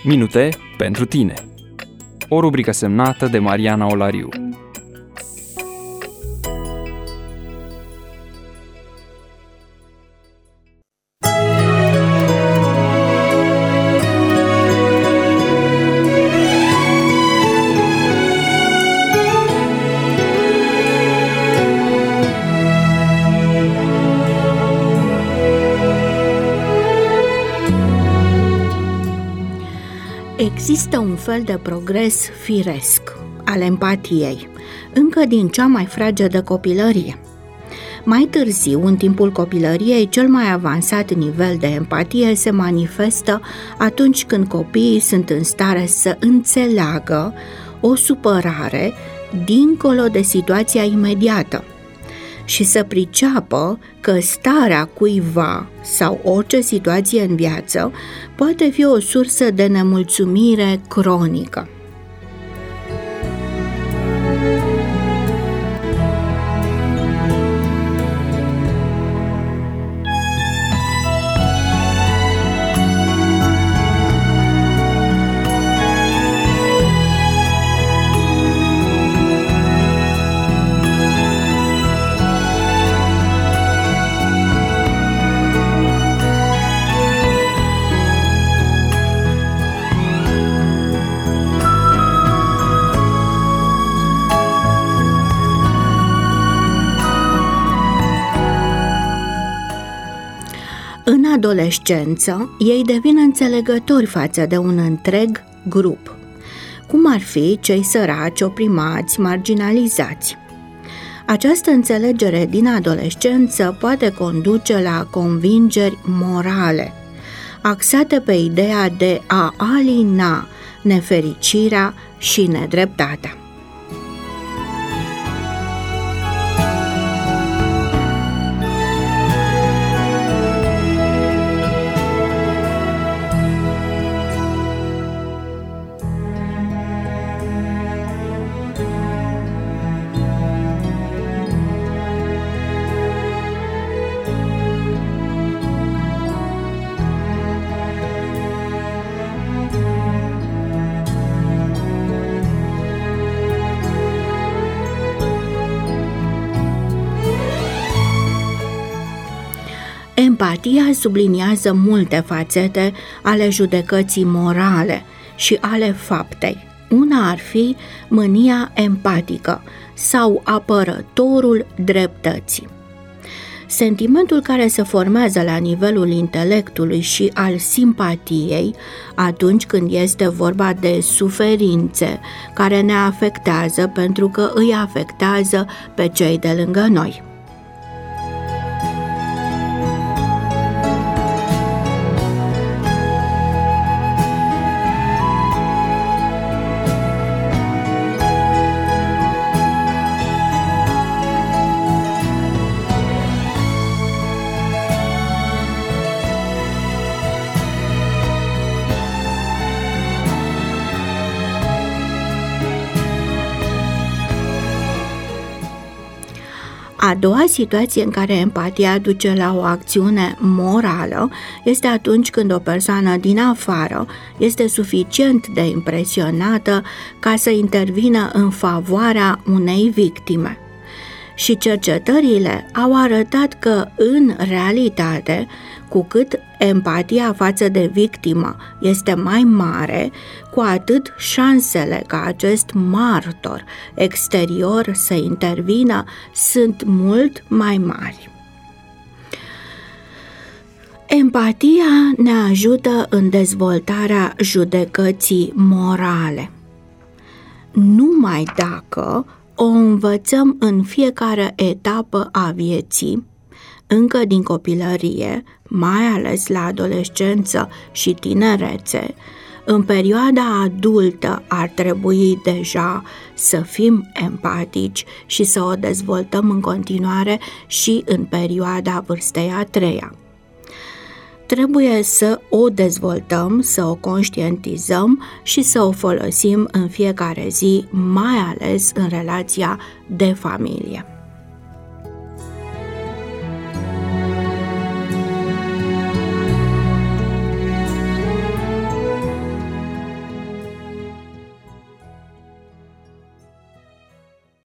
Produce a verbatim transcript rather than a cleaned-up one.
Minute pentru tine. O rubrică semnată de Mariana Olariu. Există un fel de progres firesc al empatiei, încă din cea mai fragedă copilărie. Mai târziu, în timpul copilăriei, cel mai avansat nivel de empatie se manifestă atunci când copiii sunt în stare să înțeleagă o supărare dincolo de situația imediată și să priceapă că starea cuiva sau orice situație în viață poate fi o sursă de nemulțumire cronică. În adolescență, ei devin înțelegători față de un întreg grup, cum ar fi cei săraci, oprimați, marginalizați. Această înțelegere din adolescență poate conduce la convingeri morale, axate pe ideea de a alina nefericirea și nedreptatea. Empatia subliniază multe fațete ale judecății morale și ale faptei. Una ar fi mânia empatică sau apărătorul dreptății. Sentimentul care se formează la nivelul intelectului și al simpatiei atunci când este vorba de suferințe care ne afectează pentru că îi afectează pe cei de lângă noi. A doua situație în care empatia duce la o acțiune morală este atunci când o persoană din afară este suficient de impresionată ca să intervină în favoarea unei victime. Și cercetările au arătat că, în realitate, cu cât empatia față de victimă este mai mare, cu atât șansele ca acest martor exterior să intervină sunt mult mai mari. Empatia ne ajută în dezvoltarea judecății morale, numai dacă o învățăm în fiecare etapă a vieții, încă din copilărie, mai ales la adolescență și tinerețe. În perioada adultă ar trebui deja să fim empatici și să o dezvoltăm în continuare și în perioada vârstei a treia. Trebuie să o dezvoltăm, să o conștientizăm și să o folosim în fiecare zi, mai ales în relația de familie.